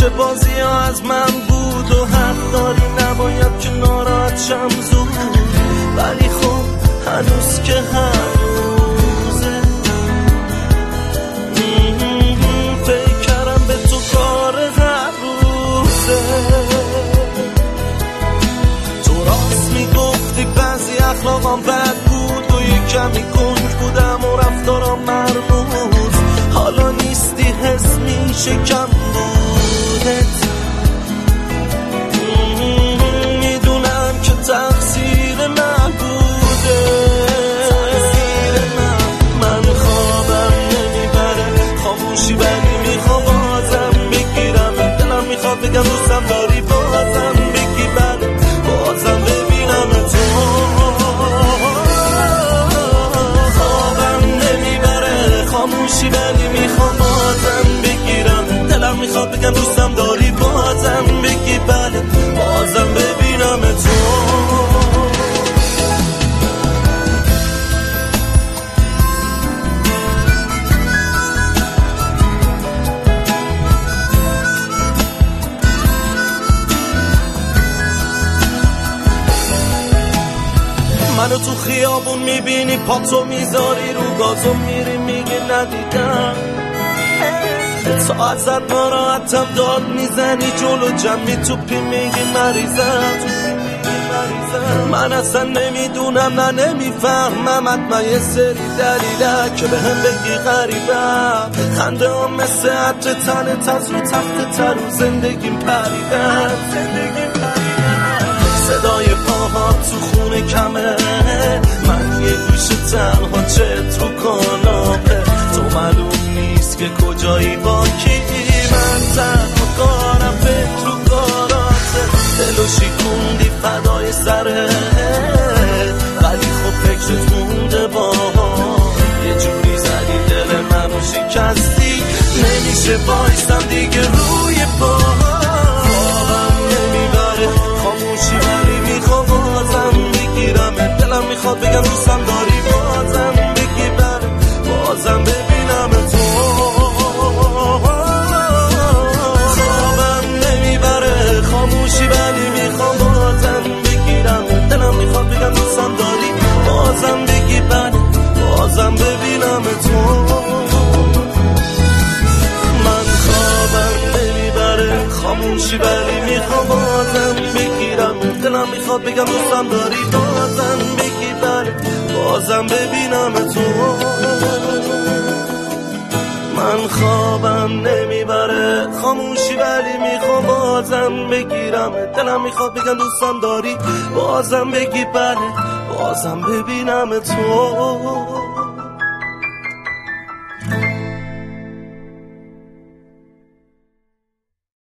همیشه بازی ها از من بود و حق داری نباید که ناراحت شم زود، ولی خب هنوز که هنوزه فکرم به تو کار هر روزه. تو راست میگفتی بعضی اخلاقام بد بود و یک کمی گنگ بودم و رفتارم مرموز، حالا نیستی حس میشه کم بودت. میدونم که تقصیر من بوده، من خوابم نمیبره خاموشی ولی میخوام بازم بگیرم، دلم میخواد بگم دوستم داری بازم بگی بله بازم ببینم تو. خوابم نمیبره خاموشی ولی میخوام بازم بگیرم، دلم میخواد بگم دوستم داری بازم بگی بله بازم ببینم تو. منو تو خیابون میبینی پاتو میذاری رو گازو میری میگی ندیدم، ساعت زد ناراحتم داد میزنی جلو جمعی توپی میگی مریضم. من اصلا نمیدونم نه نمیفهمم، حتما یه سری دلیله که به هم بگی غریبم. خنده هم مثل عطر تنت از رو تخت تر و زندگیم پریدم. صدای پاها تو خونه کمه، من یه گوشه تنها چت رو کاناپه، تو معلوم نیست که کجایی با کی، من تنها کارم فکر رو کاراته، دلو شکوندی فدای سره ولی خب فکرت مونده با یه جوری زدی دل منو شکستی، نمیشه بایستم دیگه روی پا. دلم میخواد بگم دوستم داری بازم بگی بله بازم ببینم تو. خوابم نمیبره خاموشی ولی میخوام بازم بگیرم، دلم میخواد بگم دوستم داری بازم بگی بله بازم ببینم تو. من خوابم نمیبره خاموشی ولی میخوام بازم بگیرم، دلم میخواد بگم دوستم داری بازم بگی بله بازم ببینم تو. من خوابم نمیبره خاموشی ولی میخوام بازم بگیرم، دلم میخواد بگم دوستم داری بازم بگی بله بازم ببینم تو.